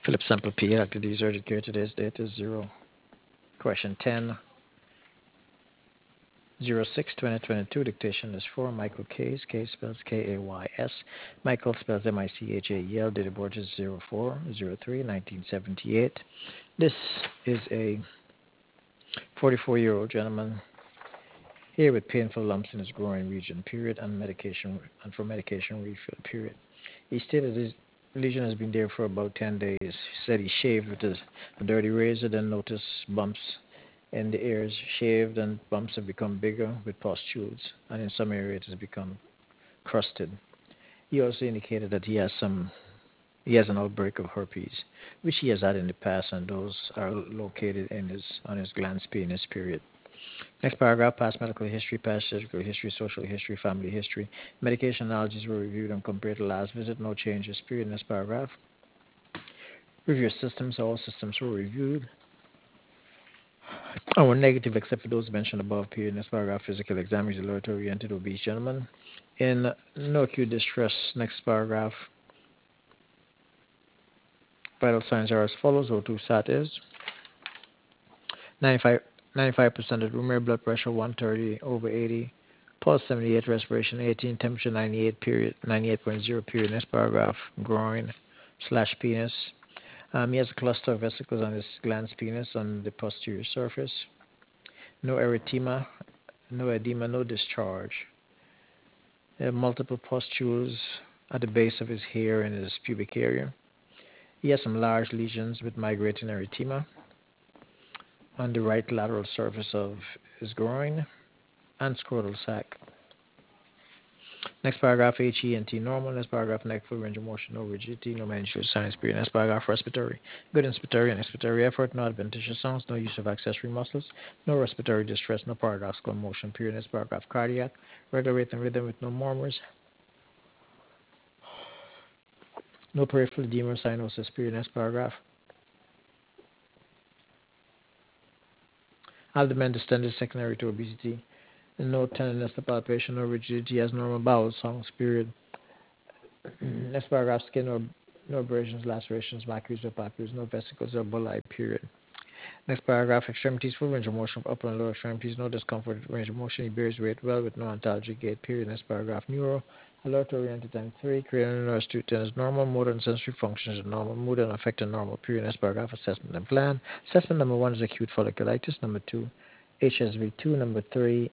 Philip Sample P. Dr. D's urgent care. Today's date is question 10 06 2022. Dictation is for Michael Kays. Kays spells Kays. Michael spells Michael. Date of birth is 04/03/1978. This is a 44-year-old gentleman here with painful lumps in his groin region, period, and for medication refill, period. He stated his lesion has been there for about 10 days. He said he shaved with a dirty razor, then noticed bumps in the ears. Shaved and bumps have become bigger with pustules, and in some areas it has become crusted. He also indicated that he has an outbreak of herpes, which he has had in the past, and those are located on his glans penis, period. Next paragraph, past medical history, past surgical history, social history, family history. Medication allergies were reviewed and compared to last visit. No changes, period. Next paragraph. Review systems. All systems were reviewed and were negative except for those mentioned above, period. Next paragraph, physical exam. He's a lower-oriented obese gentleman. In no acute distress. Next paragraph. Vital signs are as follows. O2 sat is 95, 95% of room air, blood pressure 130 over 80. Pulse 78, respiration 18, temperature 98, period, 98.0, period. Next paragraph, groin slash penis. He has a cluster of vesicles on his glans penis on the posterior surface. No erythema, no edema, no discharge. Multiple pustules at the base of his hair and his pubic area. He has some large lesions with migrating erythema on the right lateral surface of his groin and scrotal sac. Next paragraph, HENT normal. Next paragraph, neck full range of motion, no rigidity, no managerial signs, period. Next paragraph, respiratory. Good inspiratory and expiratory effort, no adventitious sounds, no use of accessory muscles, no respiratory distress, no paradoxical motion, period. Next paragraph, cardiac. Regular rate and rhythm with no murmurs, no peripheral edema or cyanosis, period. Next paragraph. Abdomen distended secondary to obesity. No tenderness, no palpation, no rigidity, as normal bowel sounds, period. Next paragraph, skin or no abrasions, lacerations, macules or papules, no vesicles or bulli, period. Next paragraph, extremities, full range of motion for upper and lower extremities, no discomfort, range of motion, he bears weight well with no antalgic gait, period. Next paragraph, neuro, alert oriented time 3, cranial nerves 210 is normal, motor and sensory functions are normal, mood and affected normal, period. Next paragraph, assessment and plan. Assessment number 1 is acute folliculitis, number 2, HSV2, number 3,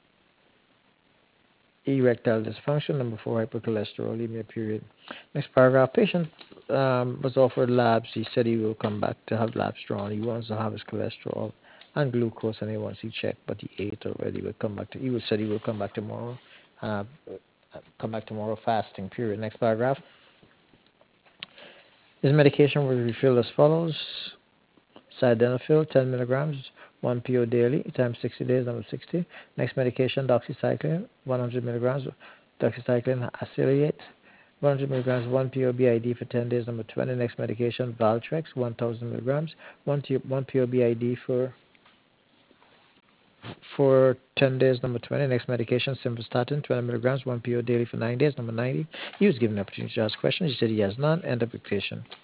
erectile dysfunction, number 4, hypercholesterolemia, period. Next paragraph, patient was offered labs. He said he will come back to have labs drawn. He wants to have his cholesterol and glucose and A1C checked, but he ate already. He said he will come back tomorrow. Uh, come back tomorrow fasting, period. Next paragraph. His medication will be refilled as follows. Sildenafil, 10 milligrams, 1 PO daily, times 60 days, number 60. Next medication, doxycycline, 100 milligrams, doxycycline acylate, 100 milligrams, 1 PO BID for 10 days, number 20. Next medication, Valtrex, 1,000 milligrams, 1 PO BID for 10 days, number 20. Next medication, simvastatin, 20 milligrams, 1 PO daily for 9 days, number 90. He was given the opportunity to ask questions. He said he has none. End of dictation.